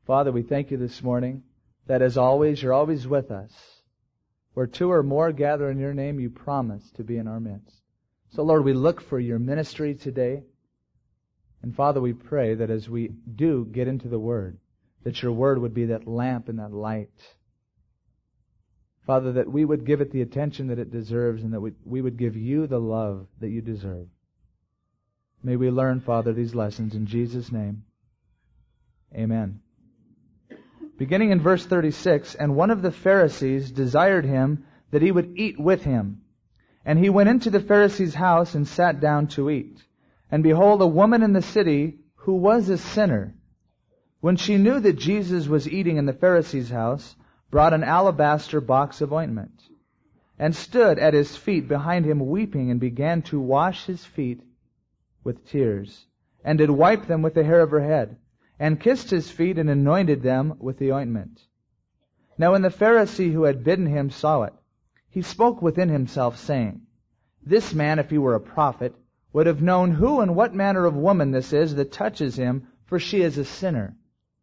Father, we thank you this morning that as always, you're always with us. Where two or more gather in your name, you promise to be in our midst. So Lord, we look for your ministry today. And Father, we pray that as we do get into the Word, that your Word would be that lamp and that light. Father, that we would give it the attention that it deserves and that we would give you the love that you deserve. May we learn, Father, these lessons in Jesus' name. Amen. Beginning in verse 36, and one of the Pharisees desired him that he would eat with him. And he went into the Pharisee's house and sat down to eat. And behold, a woman in the city who was a sinner, when she knew that Jesus was eating in the Pharisee's house, brought an alabaster box of ointment, and stood at his feet behind him weeping, and began to wash his feet with tears, and did wipe them with the hair of her head, and kissed his feet, and anointed them with the ointment. Now when the Pharisee who had bidden him saw it, he spoke within himself, saying, This man, if he were a prophet, would have known who and what manner of woman this is that touches him, for she is a sinner.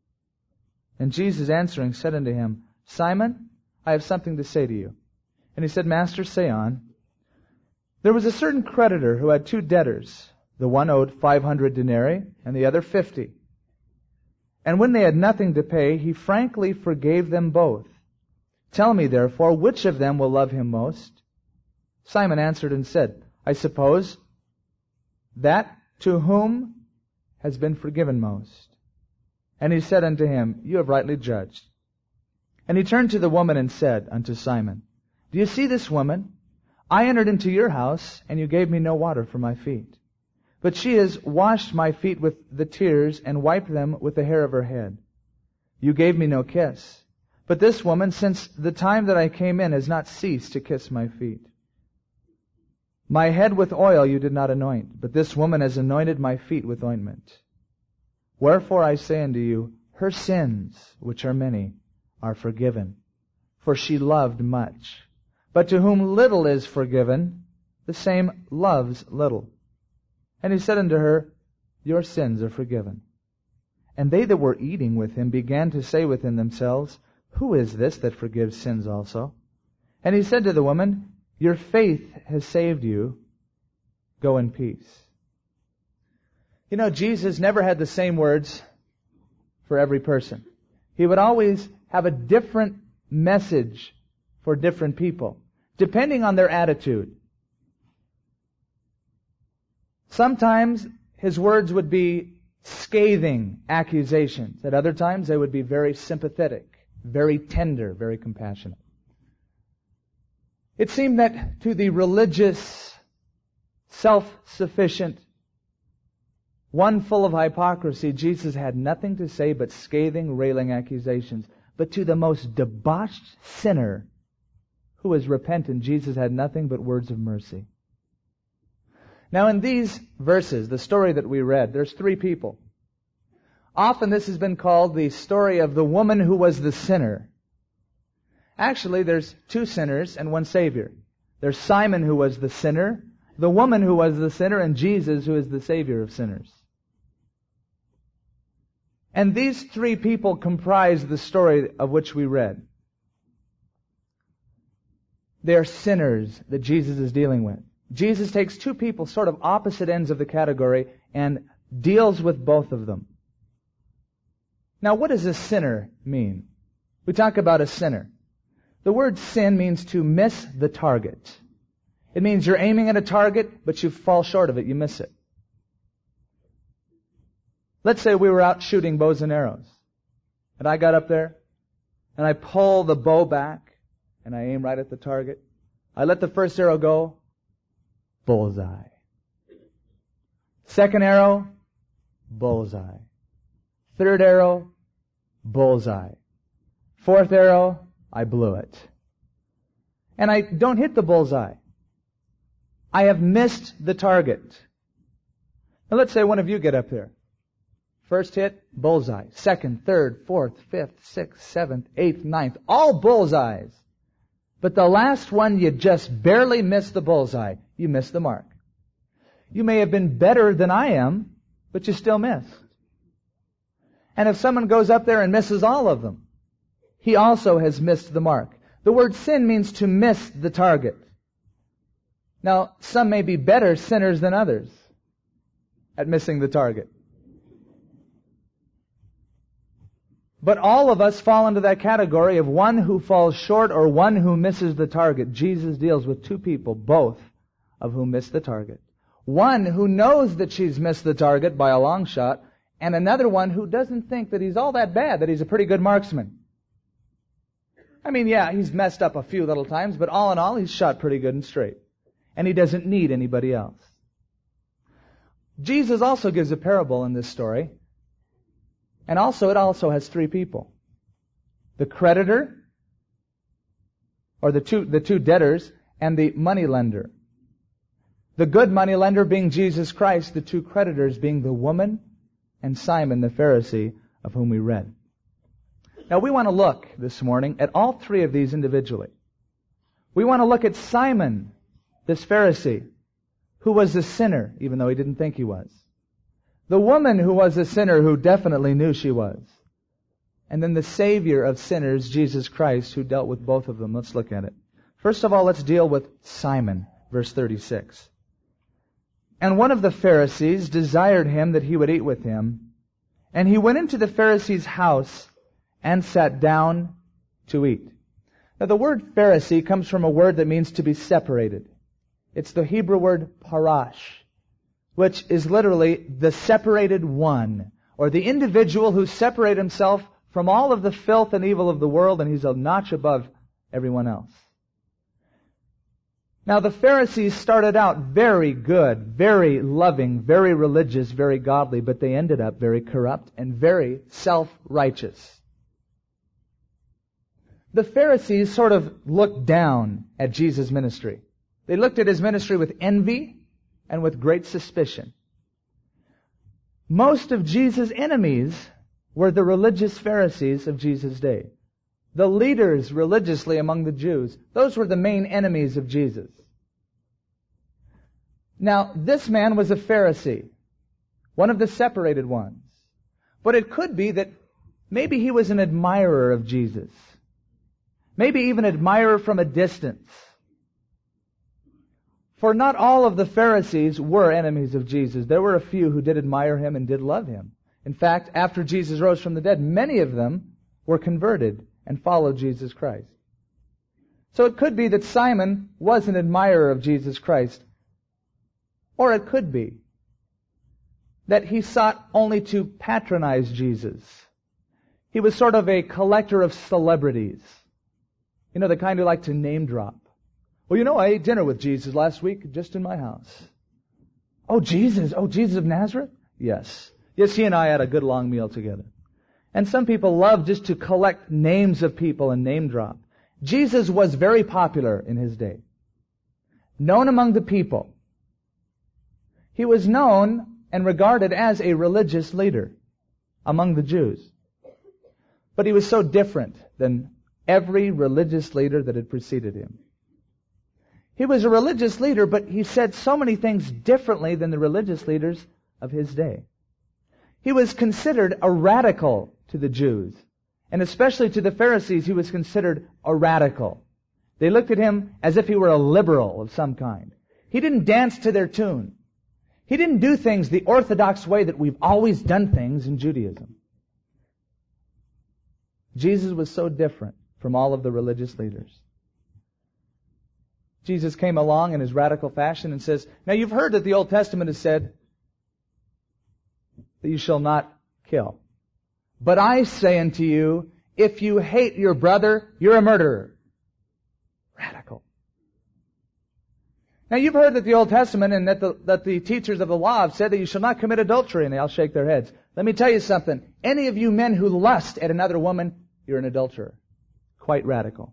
And Jesus answering said unto him, Simon, I have something to say to you. And he said, Master, say on. There was a certain creditor who had 2 debtors. The one owed 500 denarii, and the other 50. And when they had nothing to pay, he frankly forgave them both. Tell me, therefore, which of them will love him most? Simon answered and said, I suppose that to whom has been forgiven most. And he said unto him, You have rightly judged. And he turned to the woman and said unto Simon, Do you see this woman? I entered into your house, and you gave me no water for my feet. But she has washed my feet with the tears, and wiped them with the hair of her head. You gave me no kiss. But this woman, since the time that I came in, has not ceased to kiss my feet. My head with oil you did not anoint, but this woman has anointed my feet with ointment. Wherefore I say unto you, her sins, which are many, are forgiven, for she loved much. But to whom little is forgiven, the same loves little. And he said unto her, Your sins are forgiven. And they that were eating with him began to say within themselves, Who is this that forgives sins also? And he said to the woman, Your faith has saved you. Go in peace. You know, Jesus never had the same words for every person. He would always have a different message for different people, depending on their attitude. Sometimes his words would be scathing accusations. At other times they would be very sympathetic, very tender, very compassionate. It seemed that to the religious, self-sufficient, one full of hypocrisy, Jesus had nothing to say but scathing, railing accusations. But to the most debauched sinner who was repentant, Jesus had nothing but words of mercy. Now in these verses, the story that we read, there's 3 people. Often this has been called the story of the woman who was the sinner. Actually, there's 2 sinners and 1 Savior. There's Simon who was the sinner, the woman who was the sinner, and Jesus who is the Savior of sinners. And these 3 people comprise the story of which we read. They are sinners that Jesus is dealing with. Jesus takes 2 people, sort of opposite ends of the category, and deals with both of them. Now, what does a sinner mean? We talk about a sinner. The word sin means to miss the target. It means you're aiming at a target, but you fall short of it, you miss it. Let's say we were out shooting bows and arrows, and I got up there, and I pull the bow back, and I aim right at the target. I let the first arrow go, bullseye. Second arrow, bullseye. Third arrow, bullseye. Fourth arrow, I blew it. And I don't hit the bullseye. I have missed the target. Now let's say one of you get up there. First hit, bullseye. Second, third, fourth, fifth, sixth, seventh, eighth, ninth. All bullseyes. But the last one, you just barely missed the bullseye. You missed the mark. You may have been better than I am, but you still missed. And if someone goes up there and misses all of them, he also has missed the mark. The word sin means to miss the target. Now, some may be better sinners than others at missing the target. But all of us fall into that category of one who falls short or one who misses the target. Jesus deals with two people, both of whom miss the target. One who knows that she's missed the target by a long shot, and another one who doesn't think that he's all that bad, that he's a pretty good marksman. I mean, yeah, he's messed up a few little times, but all in all, he's shot pretty good and straight. And he doesn't need anybody else. Jesus also gives a parable in this story. And also, it also has three people. The creditor, or the two debtors, and the moneylender. The good moneylender being Jesus Christ, the two creditors being the woman and Simon the Pharisee, of whom we read. Now we want to look this morning at all three of these individually. We want to look at Simon, this Pharisee, who was a sinner, even though he didn't think he was. The woman who was a sinner who definitely knew she was. And then the Savior of sinners, Jesus Christ, who dealt with both of them. Let's look at it. First of all, let's deal with Simon, verse 36. And one of the Pharisees desired him that he would eat with him. And he went into the Pharisee's house and sat down to eat. Now the word Pharisee comes from a word that means to be separated. It's the Hebrew word parash, which is literally the separated one, or the individual who separated himself from all of the filth and evil of the world, and he's a notch above everyone else. Now the Pharisees started out very good, very loving, very religious, very godly, but they ended up very corrupt and very self-righteous. The Pharisees sort of looked down at Jesus' ministry. They looked at his ministry with envy and with great suspicion. Most of Jesus' enemies were the religious Pharisees of Jesus' day. The leaders religiously among the Jews, those were the main enemies of Jesus. Now, this man was a Pharisee, one of the separated ones. But it could be that maybe he was an admirer of Jesus. Maybe even an admirer from a distance. For not all of the Pharisees were enemies of Jesus. There were a few who did admire him and did love him. In fact, after Jesus rose from the dead, many of them were converted and followed Jesus Christ. So it could be that Simon was an admirer of Jesus Christ. Or it could be that he sought only to patronize Jesus. He was sort of a collector of celebrities. You know, the kind who like to name drop. Well, you know, I ate dinner with Jesus last week just in my house. Oh, Jesus of Nazareth? Yes. Yes, he and I had a good long meal together. And some people love just to collect names of people and name drop. Jesus was very popular in his day. Known among the people. He was known and regarded as a religious leader among the Jews. But he was so different than every religious leader that had preceded him. He was a religious leader, but he said so many things differently than the religious leaders of his day. He was considered a radical to the Jews, and especially to the Pharisees, he was considered a radical. They looked at him as if he were a liberal of some kind. He didn't dance to their tune. He didn't do things the orthodox way that we've always done things in Judaism. Jesus was so different from all of the religious leaders. Jesus came along in his radical fashion and says, now you've heard that the Old Testament has said that you shall not kill. But I say unto you, if you hate your brother, you're a murderer. Radical. Now you've heard that the Old Testament and that the teachers of the law have said that you shall not commit adultery, and they all shake their heads. Let me tell you something. Any of you men who lust at another woman, you're an adulterer. Quite radical.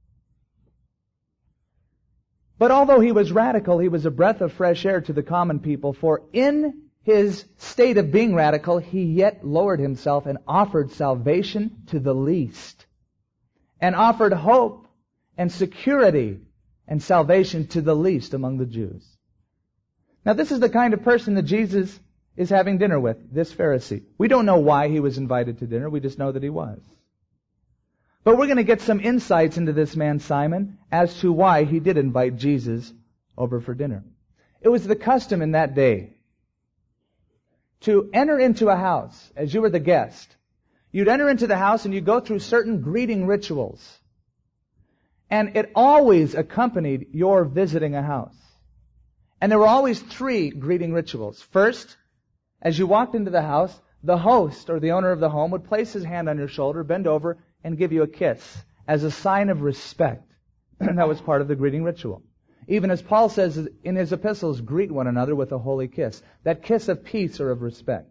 But although he was radical, he was a breath of fresh air to the common people, for in his state of being radical, he yet lowered himself and offered salvation to the least, and offered hope and security and salvation to the least among the Jews. Now this is the kind of person that Jesus is having dinner with this Pharisee. We don't know why he was invited to dinner. We just know that he was. But we're going to get some insights into this man Simon as to why he did invite Jesus over for dinner. It was the custom in that day to enter into a house as you were the guest. You'd enter into the house and you'd go through certain greeting rituals. And it always accompanied your visiting a house. And there were always 3 greeting rituals. First, as you walked into the house, the host or the owner of the home would place his hand on your shoulder, bend over, and give you a kiss as a sign of respect. And that was part of the greeting ritual. Even as Paul says in his epistles, greet one another with a holy kiss. That kiss of peace or of respect.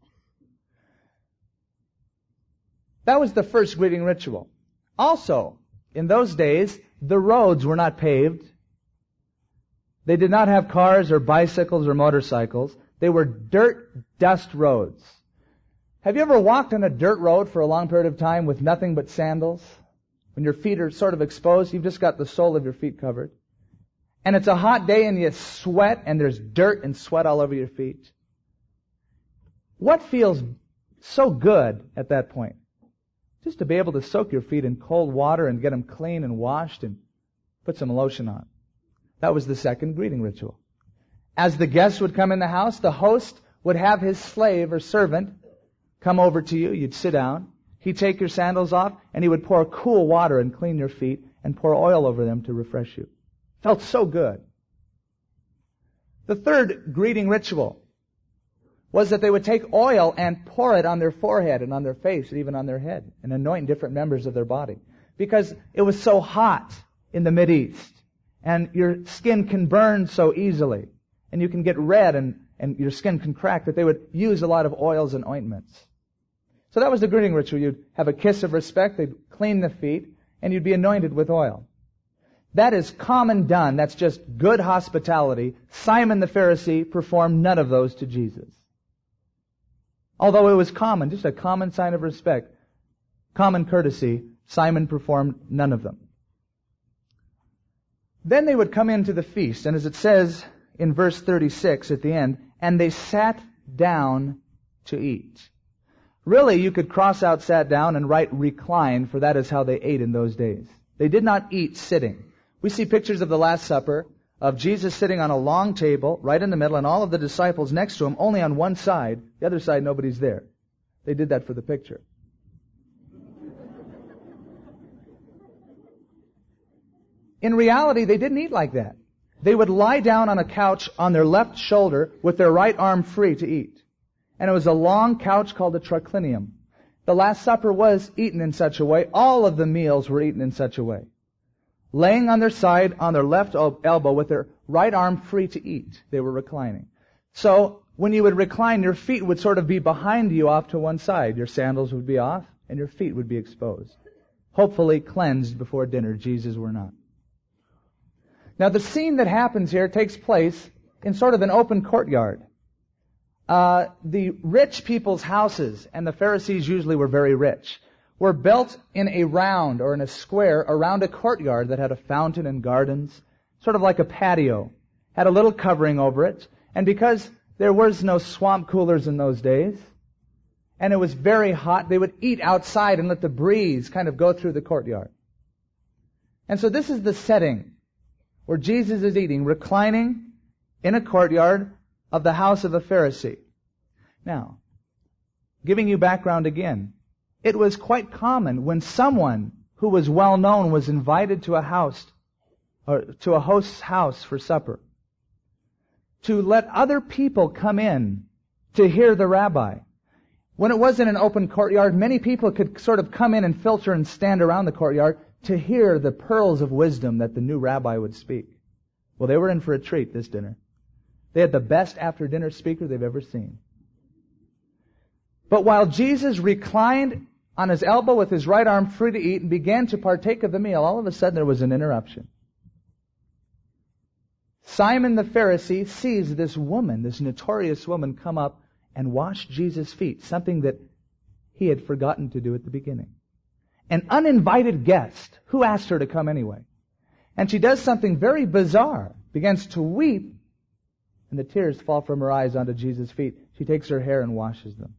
That was the first greeting ritual. Also, in those days, the roads were not paved. They did not have cars or bicycles or motorcycles. They were dirt, dust roads. Have you ever walked on a dirt road for a long period of time with nothing but sandals? When your feet are sort of exposed, you've just got the sole of your feet covered. And it's a hot day and you sweat and there's dirt and sweat all over your feet. What feels so good at that point? Just to be able to soak your feet in cold water and get them clean and washed and put some lotion on. That was the second greeting ritual. As the guests would come in the house, the host would have his slave or servant come over to you. You'd sit down. He'd take your sandals off and he would pour cool water and clean your feet and pour oil over them to refresh you. Felt so good. The third greeting ritual was that they would take oil and pour it on their forehead and on their face and even on their head and anoint different members of their body. Because it was so hot in the Mideast and your skin can burn so easily and you can get red and your skin can crack that they would use a lot of oils and ointments. So that was the greeting ritual. You'd have a kiss of respect, they'd clean the feet, and you'd be anointed with oil. That is common done. That's just good hospitality. Simon the Pharisee performed none of those to Jesus. Although it was common, just a common sign of respect, common courtesy, Simon performed none of them. Then they would come into the feast, and as it says in verse 36 at the end, and they sat down to eat. Really, you could cross out sat down and write recline, for that is how they ate in those days. They did not eat sitting. We see pictures of the Last Supper of Jesus sitting on a long table right in the middle and all of the disciples next to him only on one side. The other side, nobody's there. They did that for the picture. In reality, they didn't eat like that. They would lie down on a couch on their left shoulder with their right arm free to eat. And it was a long couch called a triclinium. The Last Supper was eaten in such a way. All of the meals were eaten in such a way. Laying on their side, on their left elbow, with their right arm free to eat. They were reclining. So, when you would recline, your feet would sort of be behind you off to one side. Your sandals would be off, and your feet would be exposed. Hopefully cleansed before dinner. Jesus were not. Now, the scene that happens here takes place in sort of an open courtyard. The rich people's houses, and the Pharisees usually were very rich, were built in a round or in a square around a courtyard that had a fountain and gardens, sort of like a patio, had a little covering over it. And because there was no swamp coolers in those days, and it was very hot, they would eat outside and let the breeze kind of go through the courtyard. And so this is the setting where Jesus is eating, reclining in a courtyard of the house of a Pharisee. Now, giving you background again, it was quite common when someone who was well known was invited to a house, or to a host's house for supper, to let other people come in to hear the rabbi. When it wasn't an open courtyard, many people could sort of come in and filter and stand around the courtyard to hear the pearls of wisdom that the new rabbi would speak. Well, they were in for a treat this dinner. They had the best after-dinner speaker they've ever seen. But while Jesus reclined on his elbow with his right arm free to eat and began to partake of the meal, all of a sudden there was an interruption. Simon the Pharisee sees this woman, this notorious woman, come up and wash Jesus' feet, something that he had forgotten to do at the beginning. An uninvited guest. Who asked her to come anyway? And she does something very bizarre. Begins to weep, and the tears fall from her eyes onto Jesus' feet. She takes her hair and washes them.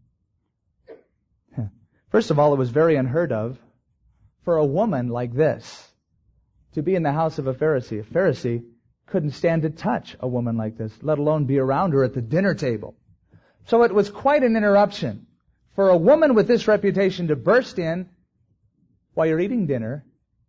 First of all, it was very unheard of for a woman like this to be in the house of a Pharisee. A Pharisee couldn't stand to touch a woman like this, let alone be around her at the dinner table. So it was quite an interruption for a woman with this reputation to burst in while you're eating dinner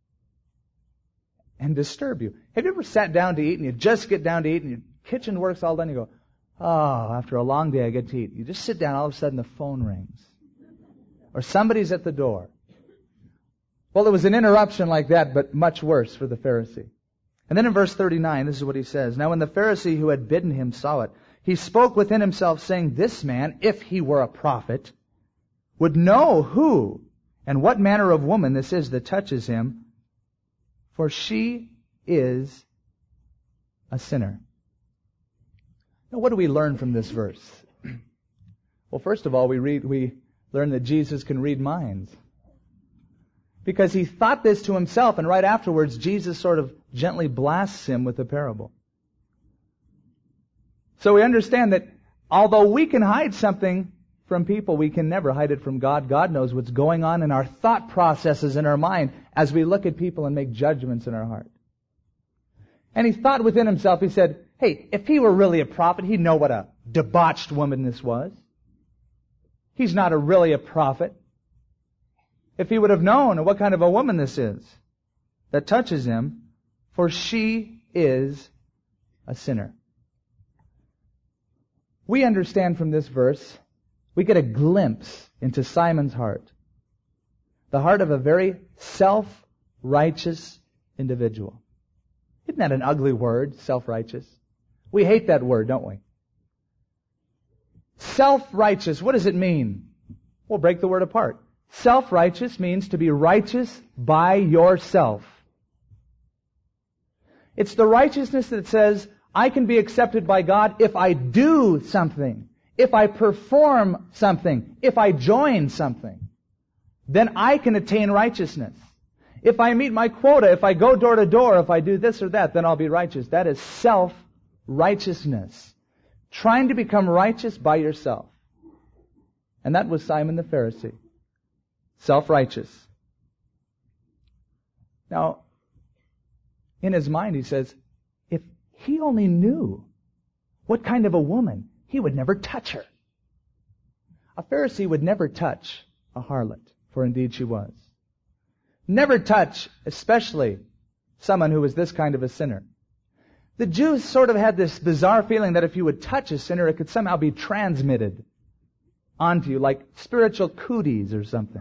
and disturb you. Have you ever sat down to eat and you just get down to eat and your kitchen work's all done, you go, oh, after a long day I get to eat. You just sit down, all of a sudden the phone rings. Or somebody's at the door. Well, it was an interruption like that, but much worse for the Pharisee. And then in verse 39, this is what he says. Now when the Pharisee who had bidden him saw it, he spoke within himself, saying, this man, if he were a prophet, would know who and what manner of woman this is that touches him, for she is a sinner. Now what do we learn from this verse? Well, first of all, we learn that Jesus can read minds. Because he thought this to himself, and right afterwards, Jesus sort of gently blasts him with a parable. So we understand that although we can hide something from people, we can never hide it from God. God knows what's going on in our thought processes in our mind as we look at people and make judgments in our heart. And he thought within himself, he said, hey, if he were really a prophet, he'd know what a debauched woman this was. He's not really a prophet. If he would have known what kind of a woman this is that touches him, for she is a sinner. We understand from this verse, we get a glimpse into Simon's heart. The heart of a very self-righteous individual. Isn't that an ugly word, self-righteous? We hate that word, don't we? Self-righteous, what does it mean? We'll break the word apart. Self-righteous means to be righteous by yourself. It's the righteousness that says, I can be accepted by God if I do something, if I perform something, if I join something. Then I can attain righteousness. If I meet my quota, if I go door to door, if I do this or that, then I'll be righteous. That is self-righteousness. Trying to become righteous by yourself. And that was Simon the Pharisee. Self-righteous. Now, in his mind he says, if he only knew what kind of a woman, he would never touch her. A Pharisee would never touch a harlot, for indeed she was. Never touch, especially someone who was this kind of a sinner. The Jews sort of had this bizarre feeling that if you would touch a sinner, it could somehow be transmitted onto you, like spiritual cooties or something.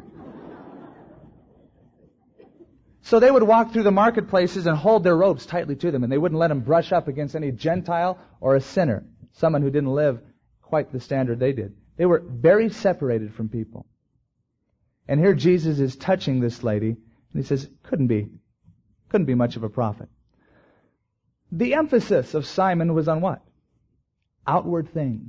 So they would walk through the marketplaces and hold their robes tightly to them, and they wouldn't let them brush up against any Gentile or a sinner, someone who didn't live quite the standard they did. They were very separated from people. And here Jesus is touching this lady, and he says, couldn't be much of a prophet. The emphasis of Simon was on what? Outward things.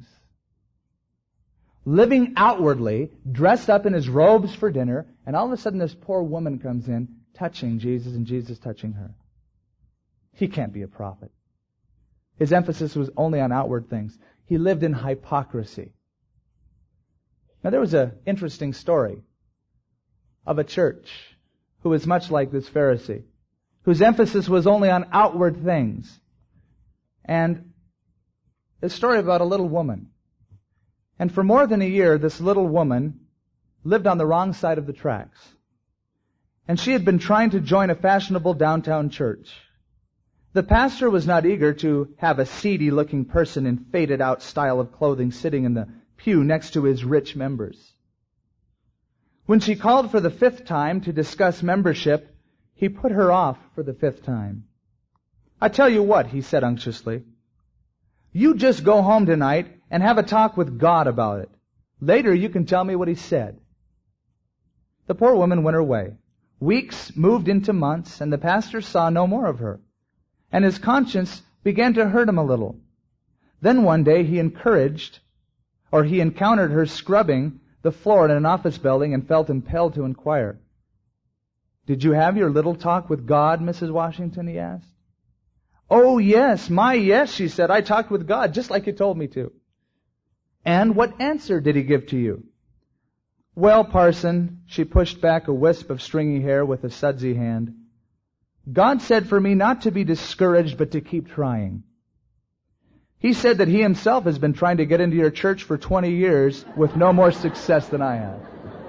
Living outwardly, dressed up in his robes for dinner, and all of a sudden this poor woman comes in, touching Jesus and Jesus touching her. He can't be a prophet. His emphasis was only on outward things. He lived in hypocrisy. Now there was an interesting story of a church who was much like this Pharisee, whose emphasis was only on outward things. And a story about a little woman. And for more than a year, this little woman lived on the wrong side of the tracks. And she had been trying to join a fashionable downtown church. The pastor was not eager to have a seedy-looking person in faded-out style of clothing sitting in the pew next to his rich members. When she called for the 5th time to discuss membership, he put her off for the 5th time. I tell you what, he said unctuously. You just go home tonight and have a talk with God about it. Later you can tell me what he said. The poor woman went her way. Weeks moved into months, and the pastor saw no more of her. And his conscience began to hurt him a little. Then one day he encountered her scrubbing the floor in an office building and felt impelled to inquire. Did you have your little talk with God, Mrs. Washington, he asked. Oh, yes, yes, she said. I talked with God just like you told me to. And what answer did he give to you? Well, parson, she pushed back a wisp of stringy hair with a sudsy hand. God said for me not to be discouraged, but to keep trying. He said that he himself has been trying to get into your church for 20 years with no more success than I have.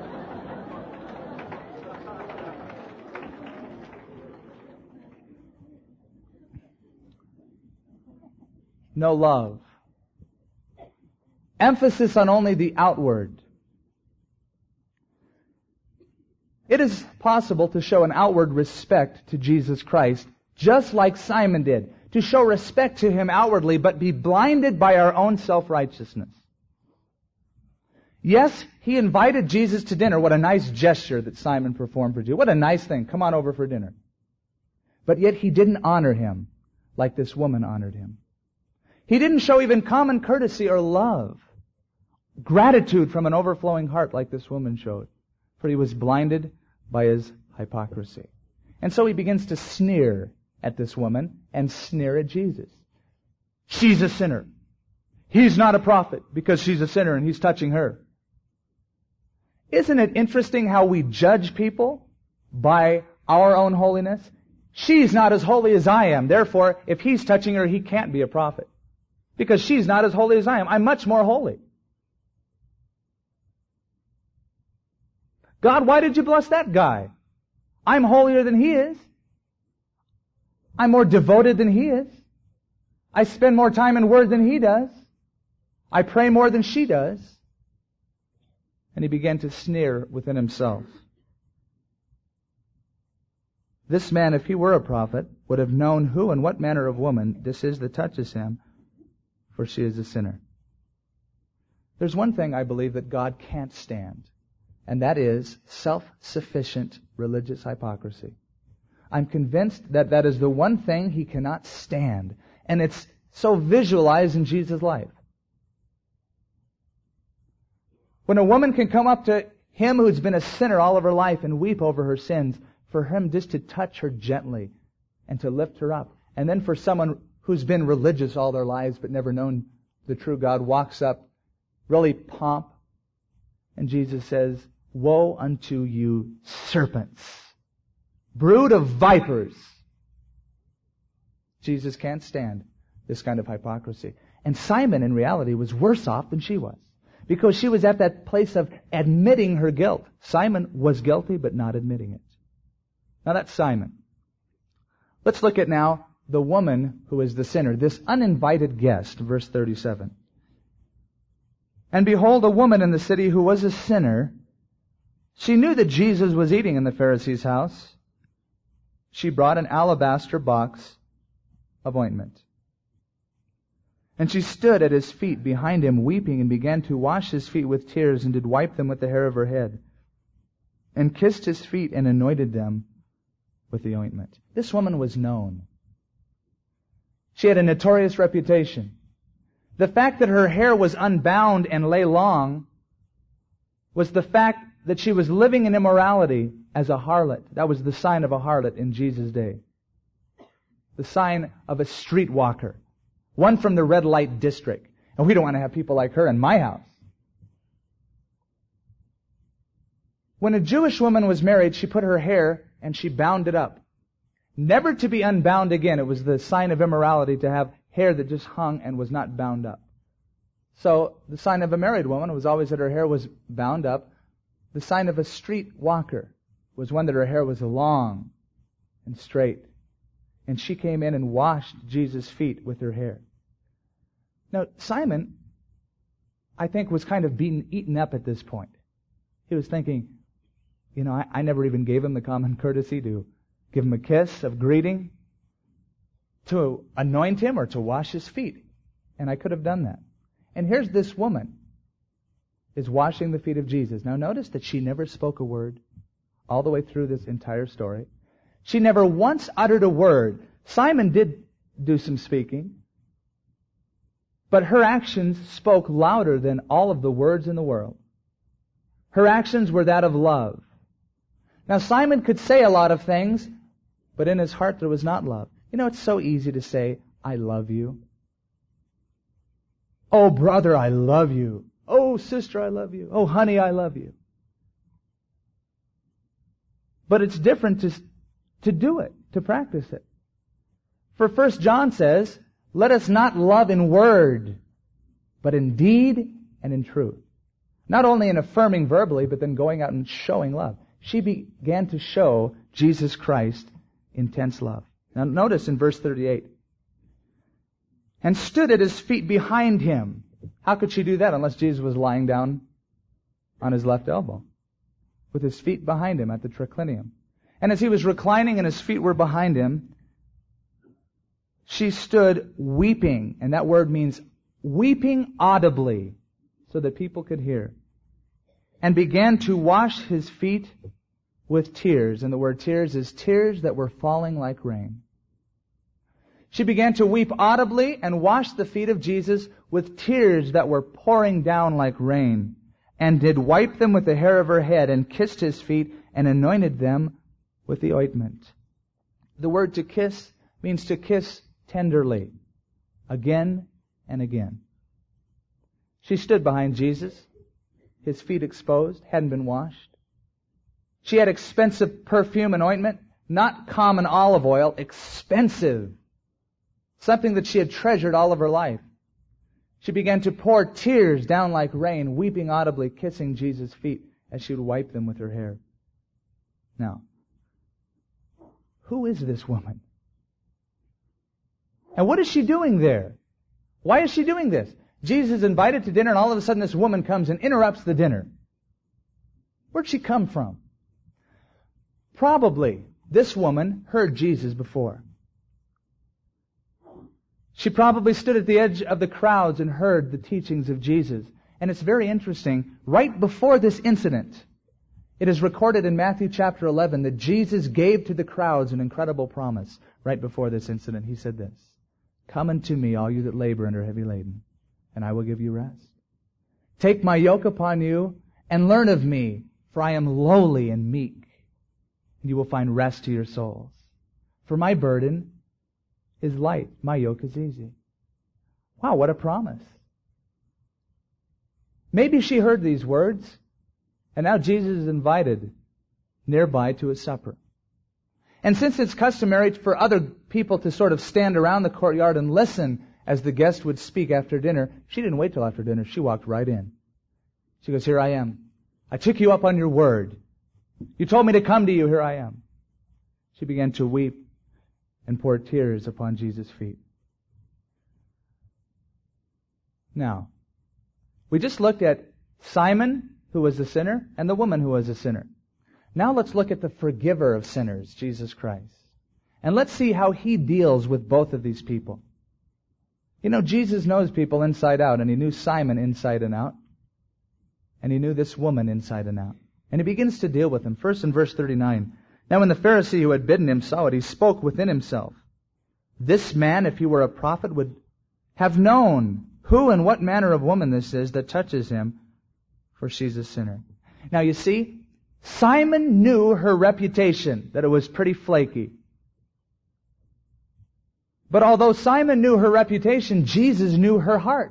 No love. Emphasis on only the outward. It is possible to show an outward respect to Jesus Christ, just like Simon did, to show respect to him outwardly, but be blinded by our own self-righteousness. Yes, he invited Jesus to dinner. What a nice gesture that Simon performed for Jesus. What a nice thing. Come on over for dinner. But yet he didn't honor him like this woman honored him. He didn't show even common courtesy or love, gratitude from an overflowing heart like this woman showed, for he was blinded by his hypocrisy. And so he begins to sneer at this woman and sneer at Jesus. She's a sinner. He's not a prophet because she's a sinner and he's touching her. Isn't it interesting how we judge people by our own holiness? She's not as holy as I am. Therefore, if he's touching her, he can't be a prophet. Because she's not as holy as I am. I'm much more holy. God, why did you bless that guy? I'm holier than he is. I'm more devoted than he is. I spend more time in Word than he does. I pray more than she does. And he began to sneer within himself. This man, if he were a prophet, would have known who and what manner of woman this is that touches him, for she is a sinner. There's one thing I believe that God can't stand, and that is self-sufficient religious hypocrisy. I'm convinced that that is the one thing he cannot stand, and it's so visualized in Jesus' life. When a woman can come up to him who's been a sinner all of her life and weep over her sins, for him just to touch her gently and to lift her up, and then for someone who's been religious all their lives but never known the true God walks up, really pomp, and Jesus says, "Woe unto you, serpents, brood of vipers." Jesus can't stand this kind of hypocrisy. And Simon, in reality, was worse off than she was, because she was at that place of admitting her guilt. Simon was guilty, but not admitting it. Now that's Simon. Let's look at now the woman who is the sinner, this uninvited guest, verse 37. And behold, a woman in the city who was a sinner, she knew that Jesus was eating in the Pharisee's house. She brought an alabaster box of ointment. And she stood at his feet behind him, weeping, and began to wash his feet with tears, and did wipe them with the hair of her head, and kissed his feet, and anointed them with the ointment. This woman was known. She had a notorious reputation. The fact that her hair was unbound and lay long was the fact that she was living in immorality as a harlot. That was the sign of a harlot in Jesus' day. The sign of a streetwalker. One from the red light district. And we don't want to have people like her in my house. When a Jewish woman was married, she put her hair and she bound it up. Never to be unbound again. It was the sign of immorality to have hair that just hung and was not bound up. So the sign of a married woman was always that her hair was bound up. The sign of a street walker was one that her hair was long and straight. And she came in and washed Jesus' feet with her hair. Now, Simon, I think, was kind of eaten up at this point. He was thinking, I never even gave him the common courtesy to give him a kiss of greeting, to anoint him or to wash his feet. And I could have done that. And here's this woman is washing the feet of Jesus. Now notice that she never spoke a word all the way through this entire story. She never once uttered a word. Simon did do some speaking, but her actions spoke louder than all of the words in the world. Her actions were that of love. Now Simon could say a lot of things, but in his heart there was not love. It's so easy to say, "I love you." "Oh, brother, I love you." Oh, sister, I love you. Oh, honey, I love you. But it's different to do it, to practice it. For 1 John says, let us not love in word, but in deed and in truth. Not only in affirming verbally, but then going out and showing love. She began to show Jesus Christ intense love. Now notice in verse 38. And stood at his feet behind him. How could she do that unless Jesus was lying down on his left elbow, with his feet behind him at the triclinium? And as he was reclining and his feet were behind him, she stood weeping. And that word means weeping audibly, so that people could hear. And began to wash his feet with tears. And the word tears is tears that were falling like rain. She began to weep audibly and wash the feet of Jesus with tears that were pouring down like rain, and did wipe them with the hair of her head, and kissed his feet, and anointed them with the ointment. The word to kiss means to kiss tenderly, again and again. She stood behind Jesus, his feet exposed, hadn't been washed. She had expensive perfume and ointment, not common olive oil, expensive. Something that she had treasured all of her life. She began to pour tears down like rain, weeping audibly, kissing Jesus' feet as she would wipe them with her hair. Now, who is this woman? And what is she doing there? Why is she doing this? Jesus is invited to dinner, and all of a sudden this woman comes and interrupts the dinner. Where'd she come from? Probably this woman heard Jesus before. She probably stood at the edge of the crowds and heard the teachings of Jesus. And it's very interesting, right before this incident, it is recorded in Matthew chapter 11 that Jesus gave to the crowds an incredible promise. Right before this incident, he said this, "Come unto me, all you that labor and are heavy laden, and I will give you rest. Take my yoke upon you and learn of me, for I am lowly and meek, and you will find rest to your souls. For my burden is light, my yoke is easy." Wow, what a promise. Maybe she heard these words, and now Jesus is invited nearby to a supper. And since it's customary for other people to sort of stand around the courtyard and listen as the guest would speak after dinner, she didn't wait till after dinner. She walked right in. She goes, "Here I am. I took you up on your word. You told me to come to you. Here I am." She began to weep and poured tears upon Jesus' feet. Now, we just looked at Simon, who was a sinner, and the woman who was a sinner. Now let's look at the forgiver of sinners, Jesus Christ. And let's see how He deals with both of these people. You know, Jesus knows people inside out, and He knew Simon inside and out. And He knew this woman inside and out. And He begins to deal with them. First in verse 39. Now when the Pharisee who had bidden him saw it, he spoke within himself, "This man, if he were a prophet, would have known who and what manner of woman this is that touches him, for she's a sinner." Now you see, Simon knew her reputation, that it was pretty flaky. But although Simon knew her reputation, Jesus knew her heart.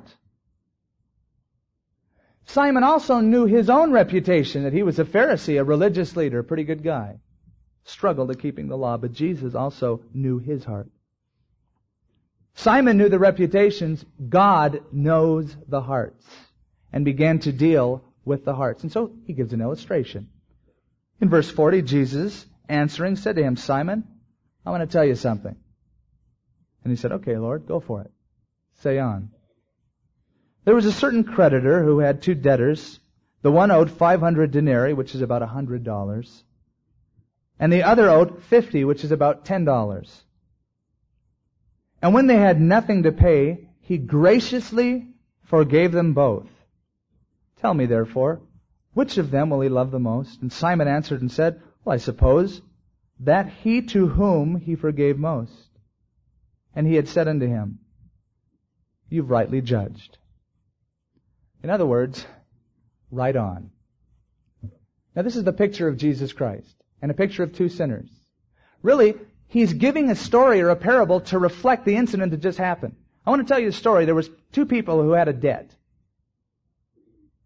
Simon also knew his own reputation, that he was a Pharisee, a religious leader, a pretty good guy. Struggled at keeping the law, but Jesus also knew his heart. Simon knew the reputations. God knows the hearts, and began to deal with the hearts. And so He gives an illustration. In verse 40, Jesus, answering, said to him, "Simon, I want to tell you something." And he said, "Okay, Lord, go for it. Say on." There was a certain creditor who had two debtors. The one owed 500 denarii, which is about $100. And the other owed 50, which is about $10. And when they had nothing to pay, He graciously forgave them both. "Tell me, therefore, which of them will he love the most?" And Simon answered and said, "Well, I suppose that he to whom He forgave most." And He had said unto him, "You've rightly judged." In other words, right on. Now this is the picture of Jesus Christ, and a picture of two sinners. Really, He's giving a story or a parable to reflect the incident that just happened. I want to tell you a story. There was two people who had a debt.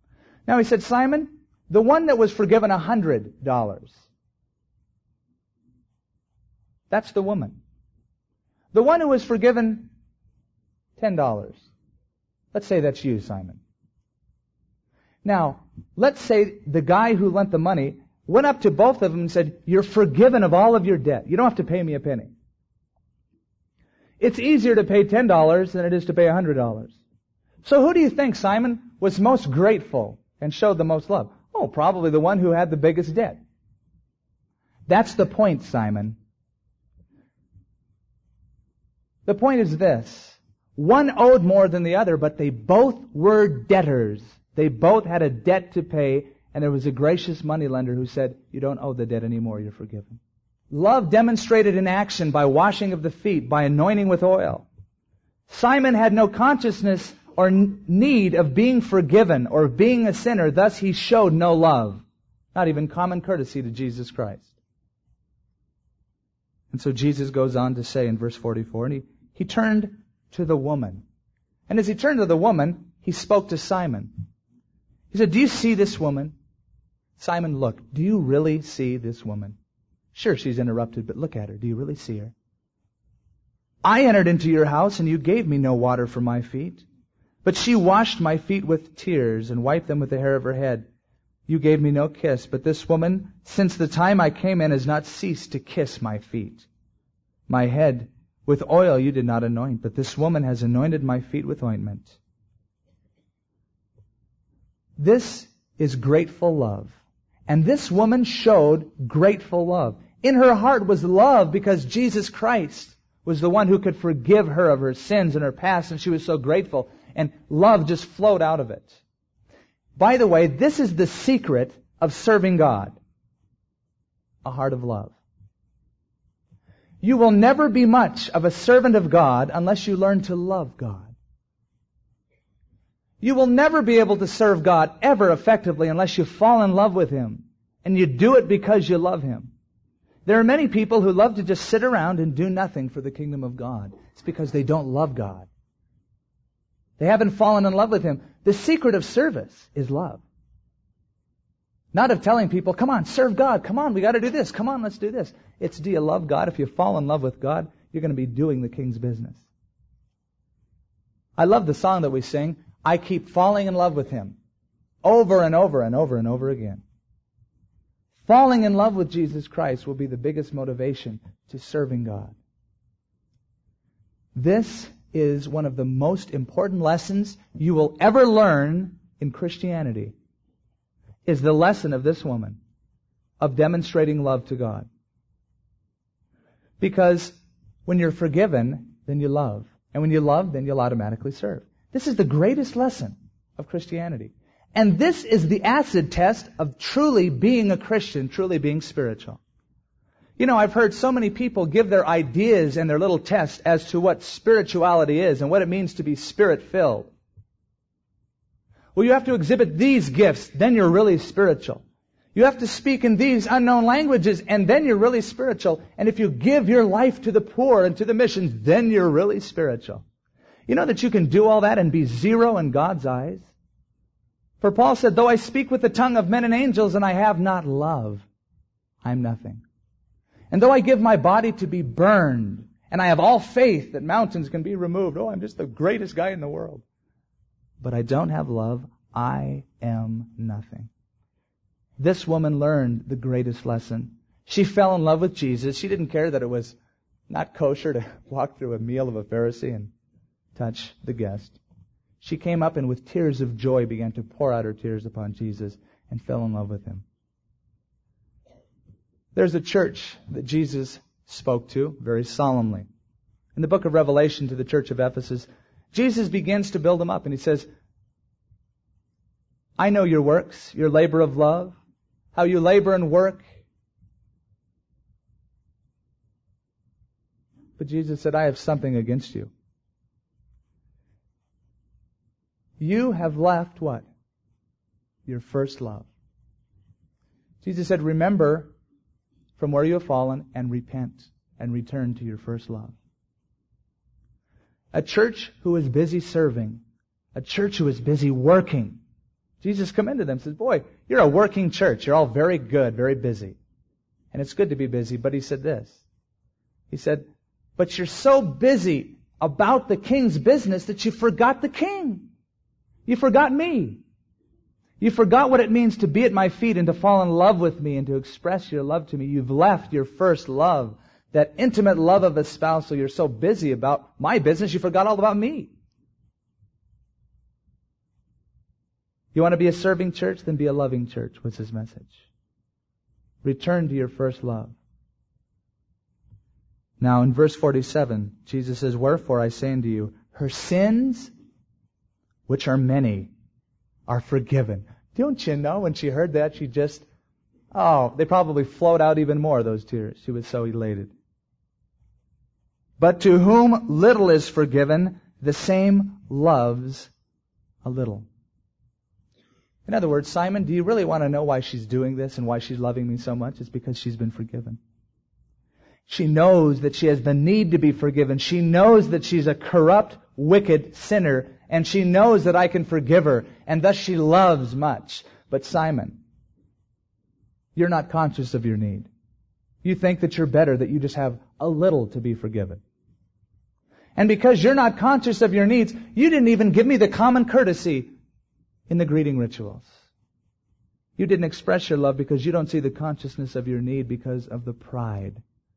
Now he said, Simon, the one that was forgiven $100, that's the woman. The one who was forgiven $10, let's say that's you, Simon. Now, let's say the guy who lent the money went up to both of them and said, you're forgiven of all of your debt. You don't have to pay me a penny. It's easier to pay $10 than it is to pay $100. So who do you think, Simon, was most grateful and showed the most love? Oh, probably the one who had the biggest debt. That's the point, Simon. The point is this. One owed more than the other, but they both were debtors. They both had a debt to pay, and there was a gracious moneylender who said, you don't owe the debt anymore, you're forgiven. Love demonstrated in action by washing of the feet, by anointing with oil. Simon had no consciousness or need of being forgiven or of being a sinner, thus he showed no love, not even common courtesy to Jesus Christ. And so Jesus goes on to say in verse 44, and he turned to the woman. And as he turned to the woman, he spoke to Simon. He said, do you see this woman? Simon, look, do you really see this woman? Sure, she's interrupted, but look at her. Do you really see her? I entered into your house, and you gave me no water for my feet. But she washed my feet with tears and wiped them with the hair of her head. You gave me no kiss, but this woman, since the time I came in, has not ceased to kiss my feet. My head with oil you did not anoint, but this woman has anointed my feet with ointment. This is grateful love. And this woman showed grateful love. In her heart was love because Jesus Christ was the one who could forgive her of her sins and her past, and she was so grateful. And love just flowed out of it. By the way, this is the secret of serving God. A heart of love. You will never be much of a servant of God unless you learn to love God. You will never be able to serve God ever effectively unless you fall in love with Him. And you do it because you love Him. There are many people who love to just sit around and do nothing for the kingdom of God. It's because they don't love God. They haven't fallen in love with Him. The secret of service is love. Not of telling people, come on, serve God. Come on, we got to do this. Come on, let's do this. It's, do you love God? If you fall in love with God, you're going to be doing the King's business. I love the song that we sing, I keep falling in love with Him, over and over and over and over again. Falling in love with Jesus Christ will be the biggest motivation to serving God. This is one of the most important lessons you will ever learn in Christianity, is the lesson of this woman, of demonstrating love to God. Because when you're forgiven, then you love. And when you love, then you'll automatically serve. This is the greatest lesson of Christianity. And this is the acid test of truly being a Christian, truly being spiritual. You know, I've heard so many people give their ideas and their little tests as to what spirituality is and what it means to be Spirit-filled. Well, you have to exhibit these gifts, then you're really spiritual. You have to speak in these unknown languages, and then you're really spiritual. And if you give your life to the poor and to the missions, then you're really spiritual. You know that you can do all that and be zero in God's eyes? For Paul said, though I speak with the tongue of men and angels and I have not love, I'm nothing. And though I give my body to be burned, and I have all faith that mountains can be removed, oh, I'm just the greatest guy in the world. But I don't have love, I am nothing. This woman learned the greatest lesson. She fell in love with Jesus. She didn't care that it was not kosher to walk through a meal of a Pharisee and touch the guest. She came up and with tears of joy began to pour out her tears upon Jesus and fell in love with Him. There's a church that Jesus spoke to very solemnly. In the book of Revelation to the church of Ephesus, Jesus begins to build them up and He says, I know your works, your labor of love, how you labor and work. But Jesus said, I have something against you. You have left what? Your first love. Jesus said, remember from where you have fallen and repent and return to your first love. A church who is busy serving, a church who is busy working Jesus commended them, says, boy, you're a working church. You're all very good, very busy. And it's good to be busy, but he said this. He said, but you're so busy about the king's business that you forgot the king. You forgot me. You forgot what it means to be at my feet and to fall in love with me and to express your love to me. You've left your first love, that intimate love of a spouse, so you're so busy about my business, you forgot all about me. You want to be a serving church? Then be a loving church, was his message. Return to your first love. Now in verse 47, Jesus says, wherefore I say unto you, her sins, which are many, are forgiven. Don't you know, when she heard that, she just, they probably flowed out even more, those tears. She was so elated. But to whom little is forgiven, the same loves a little. In other words, Simon, do you really want to know why she's doing this and why she's loving me so much? It's because she's been forgiven. She knows that she has the need to be forgiven. She knows that she's a corrupt, wicked sinner, and she knows that I can forgive her, and thus she loves much. But Simon, you're not conscious of your need. You think that you're better, that you just have a little to be forgiven. And because you're not conscious of your needs, you didn't even give me the common courtesy in the greeting rituals. You didn't express your love because you don't see the consciousness of your need because of the pride.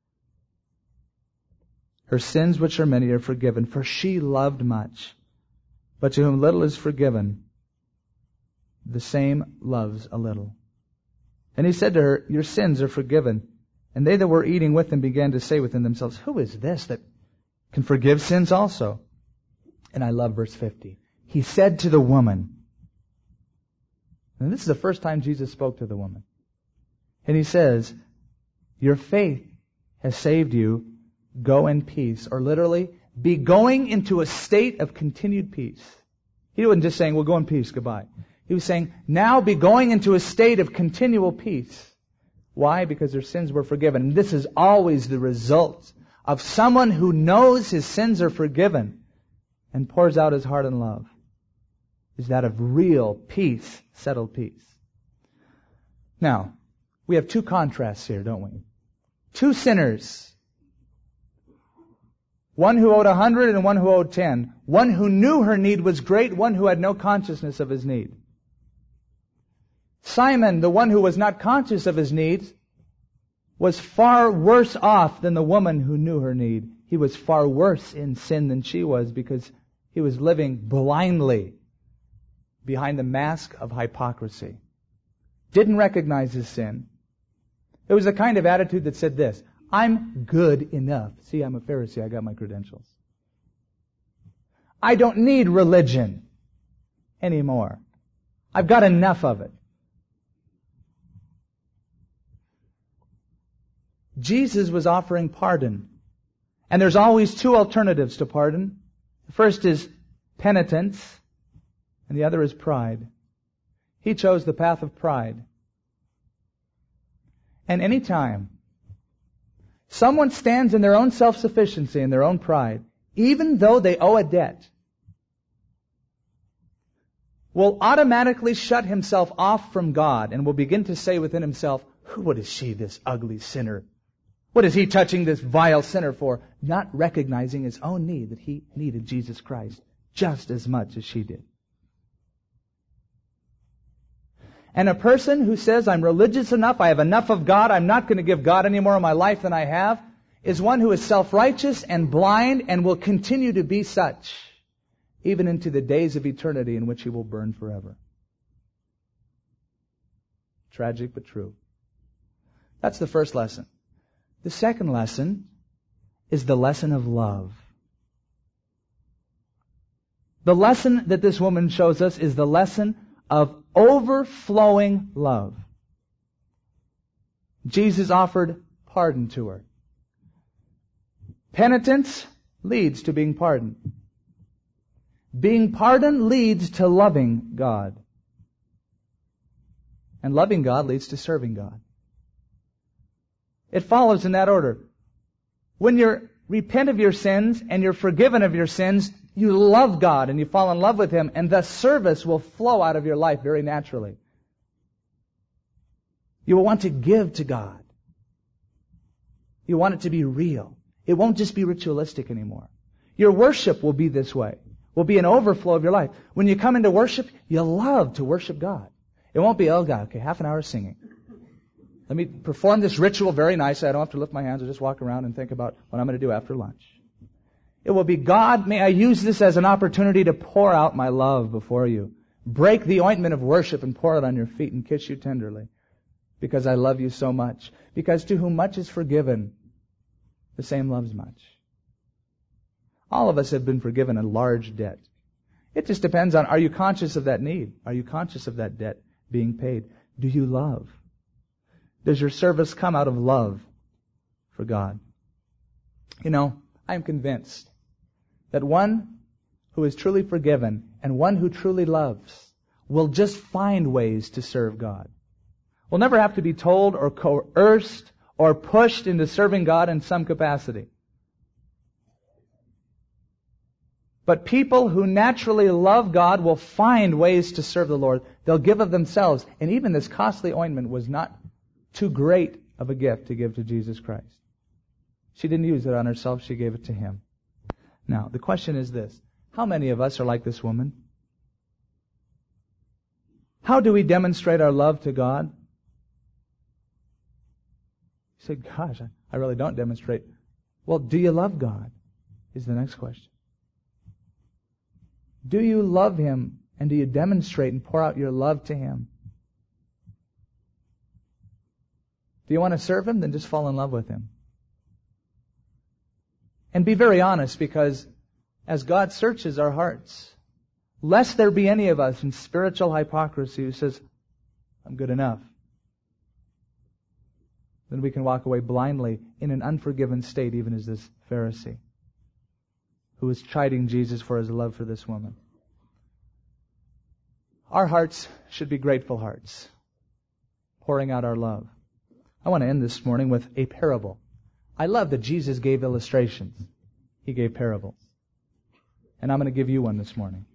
Her sins, which are many, are forgiven, for she loved much. But to whom little is forgiven, the same loves a little. And he said to her, your sins are forgiven. And they that were eating with him began to say within themselves, who is this that can forgive sins also? And I love verse 50. He said to the woman, and this is the first time Jesus spoke to the woman. And he says, your faith has saved you. Go in peace. Or literally, be going into a state of continued peace. He wasn't just saying, well, go in peace, goodbye. He was saying, now be going into a state of continual peace. Why? Because their sins were forgiven. And this is always the result of someone who knows his sins are forgiven and pours out his heart in love. Is that of real peace, settled peace. Now, we have two contrasts here, don't we? Two sinners. One who owed 100 and one who owed 10. One who knew her need was great, one who had no consciousness of his need. Simon, the one who was not conscious of his needs, was far worse off than the woman who knew her need. He was far worse in sin than she was because he was living blindly behind the mask of hypocrisy. Didn't recognize his sin. It was a kind of attitude that said this, I'm good enough. See, I'm a Pharisee. I got my credentials. I don't need religion anymore. I've got enough of it. Jesus was offering pardon. And there's always two alternatives to pardon. The first is penitence, and the other is pride. He chose the path of pride. And any time someone stands in their own self-sufficiency and their own pride, even though they owe a debt, will automatically shut himself off from God and will begin to say within himself, what is she, this ugly sinner? What is he touching this vile sinner for? Not recognizing his own need, that he needed Jesus Christ just as much as she did. And a person who says, I'm religious enough, I have enough of God, I'm not going to give God any more of my life than I have, is one who is self-righteous and blind and will continue to be such, even into the days of eternity in which he will burn forever. Tragic but true. That's the first lesson. The second lesson is the lesson of love. The lesson that this woman shows us is the lesson of overflowing love. Jesus offered pardon to her. Penitence leads to being pardoned. Being pardoned leads to loving God. And loving God leads to serving God. It follows in that order. When you repent of your sins and you're forgiven of your sins, You love God and you fall in love with Him, and the service will flow out of your life very naturally. You will want to give to God. You want it to be real. It won't just be ritualistic anymore. Your worship will be this way. Will be an overflow of your life. When you come into worship, you'll love to worship God. It won't be, oh God, okay, half an hour of singing. Let me perform this ritual very nicely. I don't have to lift my hands or just walk around and think about what I'm going to do after lunch. It will be, God, may I use this as an opportunity to pour out my love before you. Break the ointment of worship and pour it on your feet and kiss you tenderly. Because I love you so much. Because to whom much is forgiven, the same loves much. All of us have been forgiven a large debt. It just depends on, are you conscious of that need? Are you conscious of that debt being paid? Do you love? Does your service come out of love for God? You know, I am convinced that one who is truly forgiven and one who truly loves will just find ways to serve God. We'll never have to be told or coerced or pushed into serving God in some capacity. But people who naturally love God will find ways to serve the Lord. They'll give of themselves. And even this costly ointment was not too great of a gift to give to Jesus Christ. She didn't use it on herself. She gave it to Him. Now, the question is this. How many of us are like this woman? How do we demonstrate our love to God? You say, gosh, I really don't demonstrate. Well, do you love God? Is the next question. Do you love Him, and do you demonstrate and pour out your love to Him? Do you want to serve Him? Then just fall in love with Him. And be very honest, because as God searches our hearts, lest there be any of us in spiritual hypocrisy who says, I'm good enough, then we can walk away blindly in an unforgiven state, even as this Pharisee who was chiding Jesus for His love for this woman. Our hearts should be grateful hearts, pouring out our love. I want to end this morning with a parable. I love that Jesus gave illustrations. He gave parables. And I'm going to give you one this morning.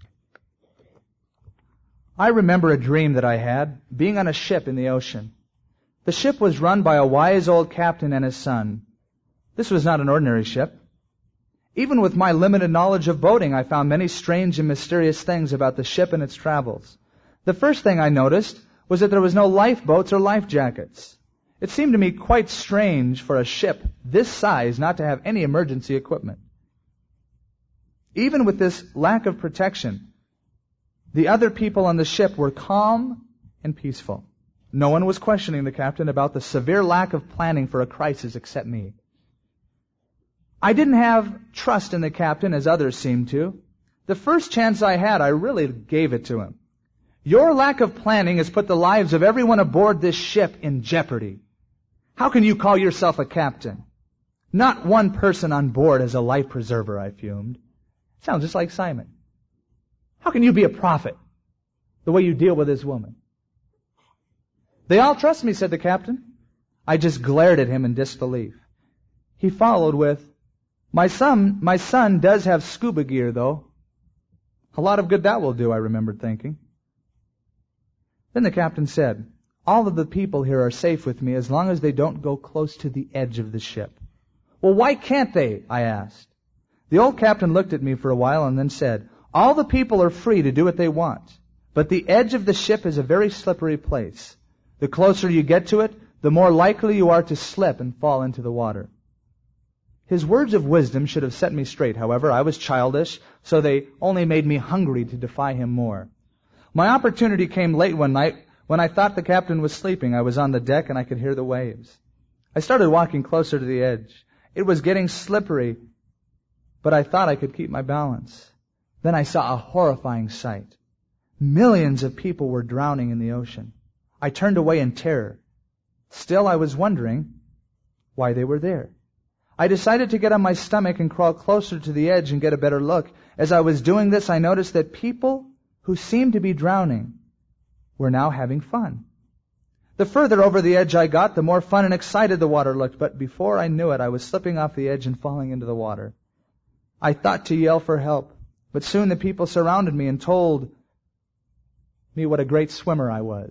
I remember a dream that I had, being on a ship in the ocean. The ship was run by a wise old captain and his son. This was not an ordinary ship. Even with my limited knowledge of boating, I found many strange and mysterious things about the ship and its travels. The first thing I noticed was that there was no lifeboats or life jackets. It seemed to me quite strange for a ship this size not to have any emergency equipment. Even with this lack of protection, the other people on the ship were calm and peaceful. No one was questioning the captain about the severe lack of planning for a crisis except me. I didn't have trust in the captain as others seemed to. The first chance I had, I really gave it to him. Your lack of planning has put the lives of everyone aboard this ship in jeopardy. How can you call yourself a captain? Not one person on board as a life preserver, I fumed. Sounds just like Simon. How can you be a prophet the way you deal with this woman? They all trust me, said the captain. I just glared at him in disbelief. He followed with, My son does have scuba gear, though. A lot of good that will do, I remembered thinking. Then the captain said, All of the people here are safe with me as long as they don't go close to the edge of the ship. Well, why can't they? I asked. The old captain looked at me for a while and then said, All the people are free to do what they want, but the edge of the ship is a very slippery place. The closer you get to it, the more likely you are to slip and fall into the water. His words of wisdom should have set me straight. However, I was childish, so they only made me hungry to defy him more. My opportunity came late one night when I thought the captain was sleeping. I was on the deck and I could hear the waves. I started walking closer to the edge. It was getting slippery, but I thought I could keep my balance. Then I saw a horrifying sight. Millions of people were drowning in the ocean. I turned away in terror. Still, I was wondering why they were there. I decided to get on my stomach and crawl closer to the edge and get a better look. As I was doing this, I noticed that people who seemed to be drowning were now having fun. The further over the edge I got, the more fun and excited the water looked, but before I knew it, I was slipping off the edge and falling into the water. I thought to yell for help, But soon the people surrounded me and told me what a great swimmer I was.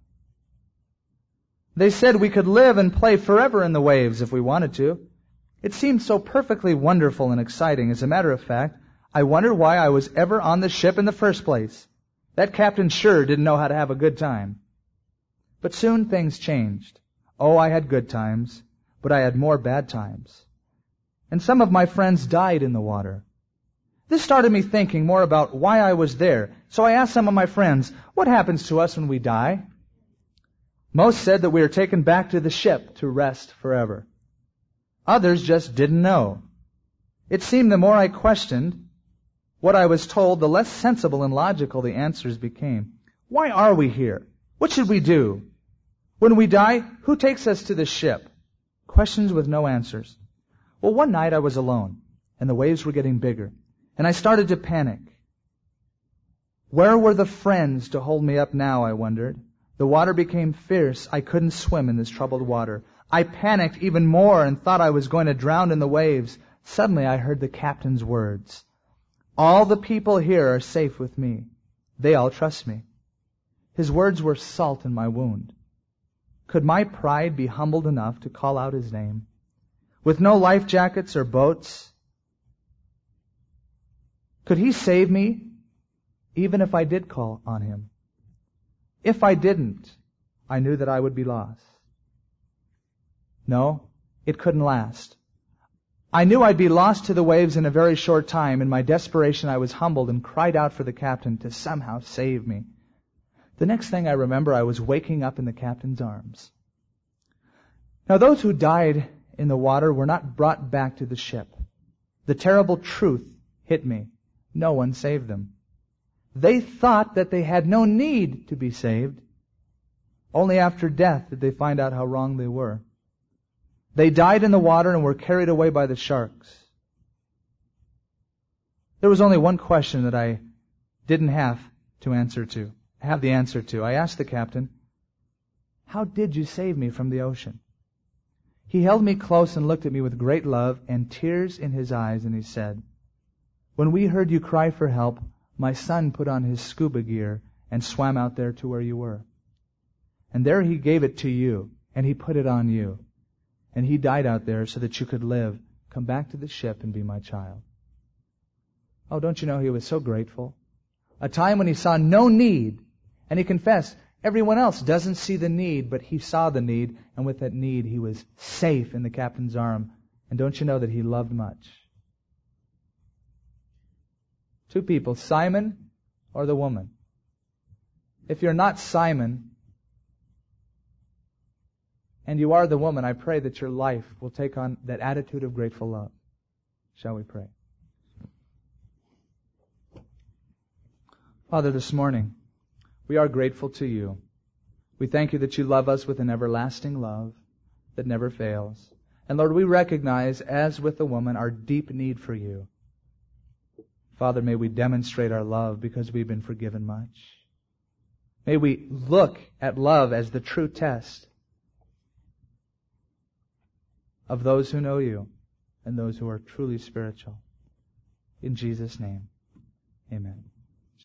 They said we could live and play forever in the waves if we wanted to. It seemed so perfectly wonderful and exciting. As a matter of fact, I wondered why I was ever on the ship in the first place. That captain sure didn't know how to have a good time. But soon things changed. Oh, I had good times, but I had more bad times. And some of my friends died in the water. This started me thinking more about why I was there. So I asked some of my friends, what happens to us when we die? Most said that we are taken back to the ship to rest forever. Others just didn't know. It seemed the more I questioned what I was told, the less sensible and logical the answers became. Why are we here? What should we do? When we die, who takes us to the ship? Questions with no answers. Well, one night I was alone, and the waves were getting bigger, and I started to panic. Where were the friends to hold me up now, I wondered. The water became fierce. I couldn't swim in this troubled water. I panicked even more and thought I was going to drown in the waves. Suddenly I heard the captain's words. All the people here are safe with me. They all trust me. His words were salt in my wound. Could my pride be humbled enough to call out his name? With no life jackets or boats, could he save me even if I did call on him? If I didn't, I knew that I would be lost. No, it couldn't last. I knew I'd be lost to the waves in a very short time. In my desperation, I was humbled and cried out for the captain to somehow save me. The next thing I remember, I was waking up in the captain's arms. Now, those who died in the water were not brought back to the ship. The terrible truth hit me. No one saved them. They thought that they had no need to be saved. Only after death did they find out how wrong they were. They died in the water and were carried away by the sharks. There was only one question that I didn't have the answer to. I asked the captain, how did you save me from the ocean? He held me close and looked at me with great love and tears in his eyes, and he said, when we heard you cry for help, my son put on his scuba gear and swam out there to where you were. And there he gave it to you, and he put it on you. And he died out there so that you could live, come back to the ship and be my child. Oh, don't you know he was so grateful? A time when he saw no need, and he confessed, everyone else doesn't see the need, but he saw the need, and with that need he was safe in the captain's arm. And don't you know that he loved much? Two people, Simon or the woman. If you're not Simon, and you are the woman, I pray that your life will take on that attitude of grateful love. Shall we pray? Father, this morning, we are grateful to you. We thank you that you love us with an everlasting love that never fails. And Lord, we recognize, as with the woman, our deep need for you. Father, may we demonstrate our love because we've been forgiven much. May we look at love as the true test of those who know you and those who are truly spiritual. In Jesus' name, amen.